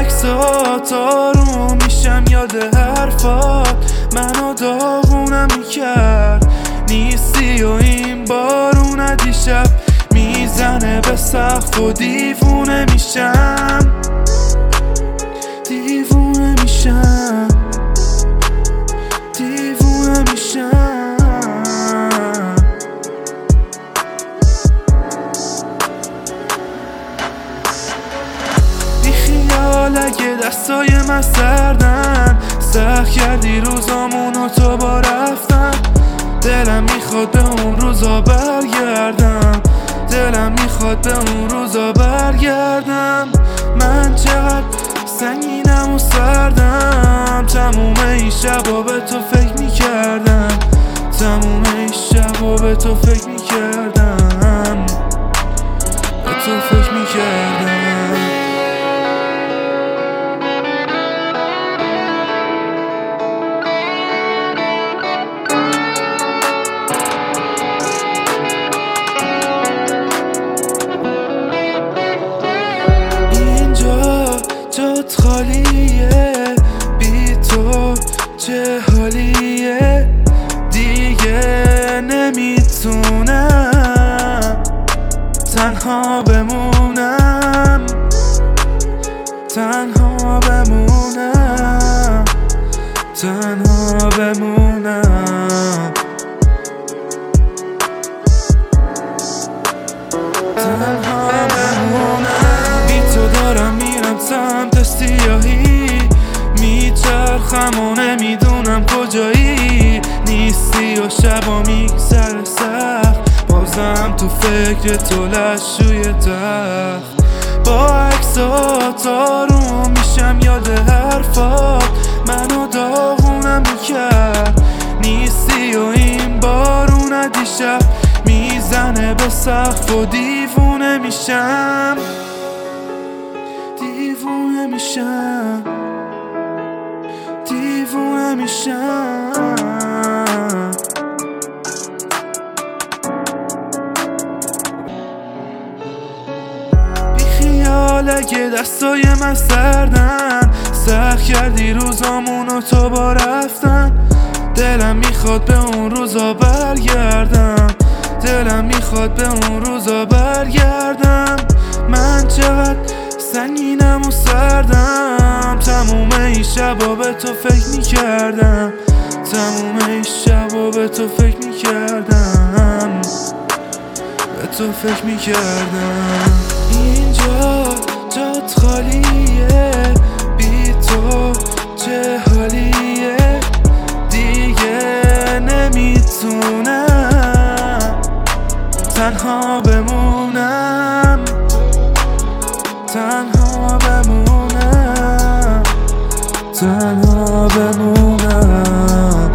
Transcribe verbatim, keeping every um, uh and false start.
عکسات آروم میشم یاد حرفات، منو داغونم میکرد نیستی و این بارون دیشب میزنه به سقف و دیوونه میشم، دیوونه میشم، دیوونه میشم. بیخیال اگه دستای من سردن، سخت کردی روزامونو تو با رفتن، دلم میخواد به اون روزا برگردم، دلم میخواد به اون روزا برگردم. من چقدر سنگینم و سردم، تموم این شبا به تو فکر میکردم، تموم این شبا به تو فکر میکردم، به تو فکر میکردم. جات خالیه بی تو چه حالیه، دیگه نمیتونم تنها بمونم، تنها بمونم، تنها بمونم، تنها بمونم. بی تو دارم میرم سمت سیاهی، میچرخم و نمیدونم کجایی، نیستی و شبا میگذره سخت، بازم تو فکر تو لشوی تخت. با عکسات آروم میشم یاد حرفات، منو داغونم میکرد نیستی و این بارون دیشب میزنه به سقف و دیوونه میشم، دیوونه میشم، دیوونه میشم. بیخیال اگه دستای من سردن، سخت کردی روزامونو تو با رفتن، دلم میخواد به اون روزا برگردم، دلم میخواد به اون روزا برگردم. من چقدر سنگینم و سردم، تموم این شبا به تو فکر میکردم، تموم این شبا به تو فکر میکردم، به تو فکر میکردم. اینجا جات خالیه بی تو چه حالیه، دیگه نمیتونم تنها بمونم، تنها بمونم، تنها بمونم.